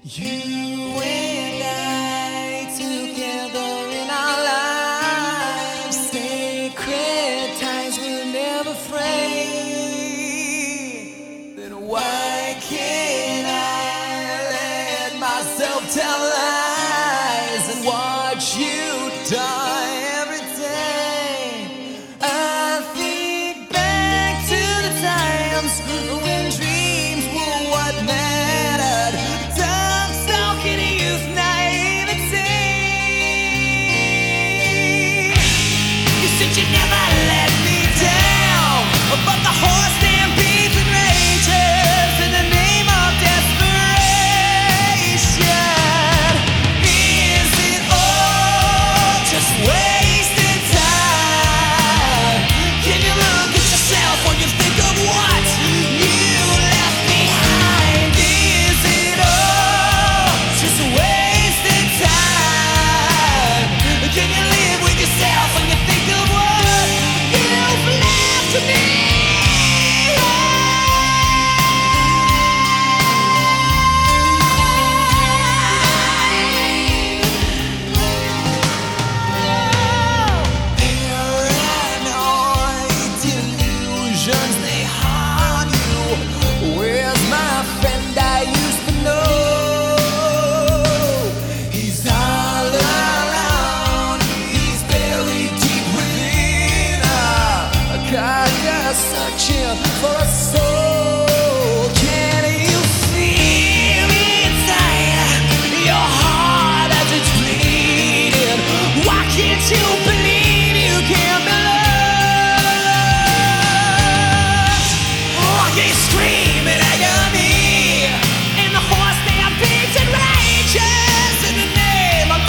You and I together in our lives, sacred ties will never fray. Then why can't I let myself tell lies and watch you die every day? I think back to the times when dreams were what mattered. Dark-stalking youth naivety. You said you'd never let me down, but the horse stampedes and rages in the name of desperation. Is it all just wasted time? Can you look at yourself when you think of what you left behind? Is it all just wasted time? Can you live with yourself when you think of what you've left to me? Paranoid delusions, they harm you. Where's my friend I used to know? He's all alone, he's buried deep within a carcass, searching for a soul. Can you feel inside your heart as it's bleeding? Why can't you believe you can be loved? Why can't you scream in agony? And the horse stampedes and rages in the name of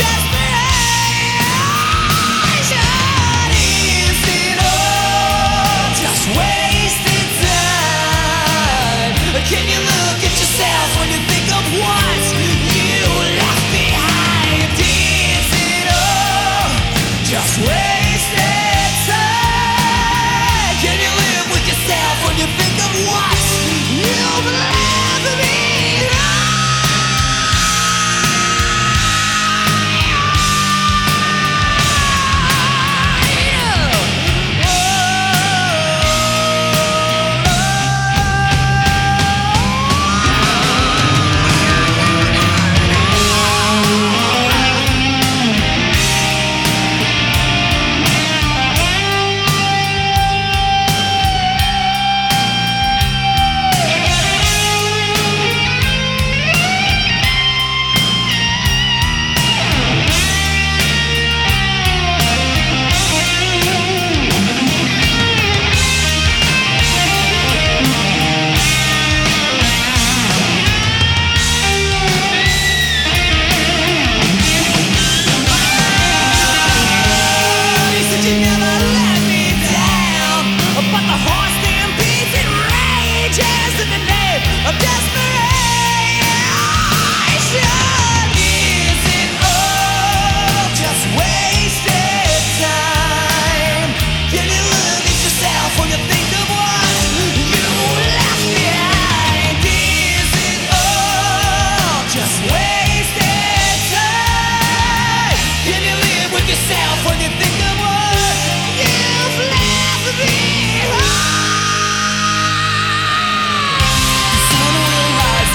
desperation. Is it all just wasted time? Can you look at yourself when you think of what you left behind? Is it all just wasted time? Can you live with yourself when you think of what you've left behind? You said you never let me down, but the horse stampedes and rages in the name of desperation. Is it all just wasted time? Can you look at yourself when you think of what you left behind? Is it all just wasted time? Can you live with yourself when you think of what you've left behind? The sun will rise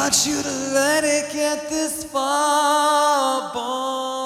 want you to let it get this far, boy.